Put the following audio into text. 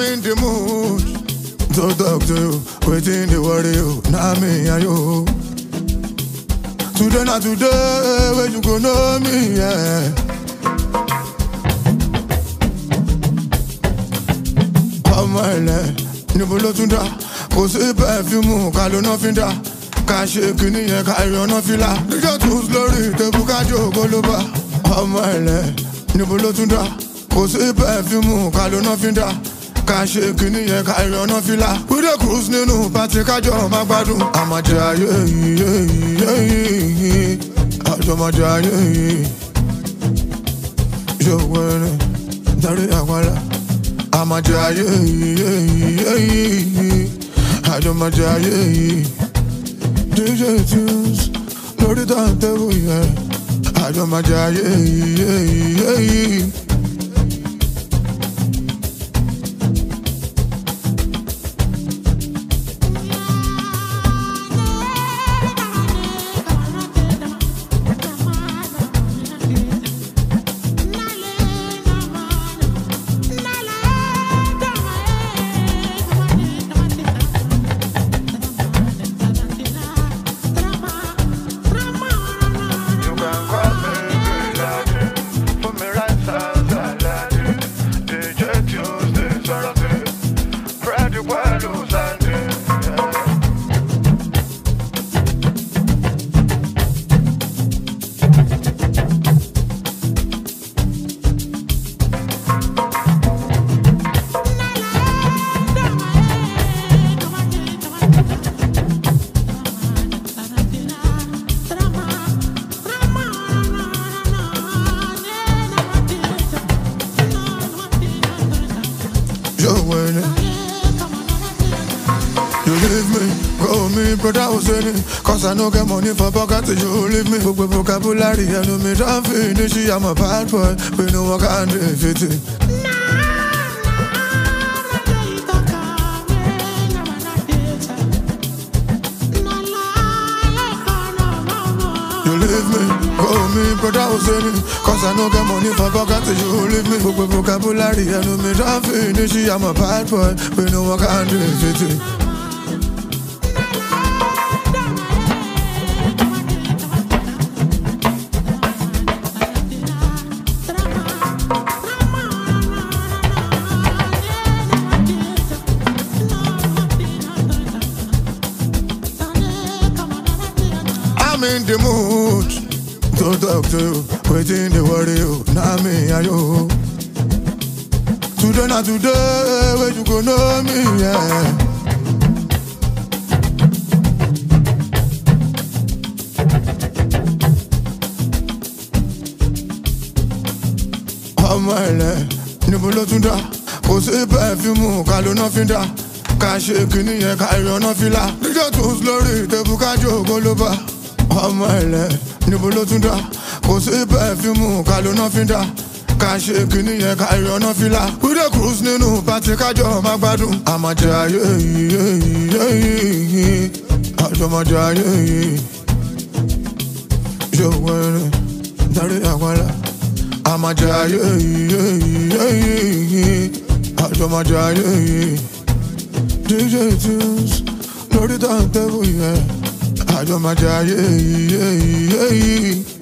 I'm in the mood to talk to you, waiting the worry you, now me and you. Today not today, where you go know me, yeah. Ọmọ ilẹ̀ níbo ló tún dá, kò sí pẹ̀fíùmù ká ló ná fi dá, ká ṣe kìíní yẹn ká ìrànná fi là. Díjọ́ tún lórí tẹ̀bú ká jókòó ló bá. Ọmọ ilẹ̀ níbo ló tún dá, kò sí pẹ̀fíùmù ká ló ná fi dá, ká ṣe kìíní yẹn ká ìrànná fi là. We dey cruise nínú pàtí kájọ máa gbádùn. Àmàjẹ ayé yìí, àjọmọ̀jẹ ayé yìí. Yóò wẹ̀rẹ̀ darí àpárá. Àmàjẹ ayé yìí, àjọmọ̀jẹ ayé yìí. DJ Tunes lórí tàǹtẹ̀wò yẹn, àjọmọ̀jẹ ayé yìí. You leave me, go me, brother Hussein. Cause I no get money for pocket, you leave me. Book vocabulary, I know me don't finish. I'm a bad boy, we know I can't defeat it. You leave me, go me, brother Hussein. Cause I no get money for pocket, you leave me. Book vocabulary, I know me don't finish. I'm a bad boy, we know I can't defeat it. I'm in the mood to talk to you, waiting the worry you, now me and you. Today not today, where you go know me, yeah. Ọmọ ilẹ̀ níbo ló tún dá, kò sí pẹ̀fíùmù ká ló ná fi dá, ká ṣe kìíní yẹn ká ìrànná fi là. Díjọ́ tún lórí tẹ̀bú ká jókòó ló bá. Ọmọ ilẹ̀ níbo ló tún dá, kò sí pẹ̀fíùmù ká ló ná fi dá, ká ṣe kìíní yẹn ká ìrànná fi là. We dey cruise nínú pàtí kájọ máa gbádùn. Àmàjẹ ayé yìí, àjọmọ̀jẹ ayé yìí. Yóò wẹ̀rẹ̀ darí àpárá. Àmàjẹ ayé yìí, àjọmọ̀jẹ ayé yìí. DJ Tunes lórí tàǹtẹ̀wò yẹn, àjọmọ̀jẹ ayé yìí.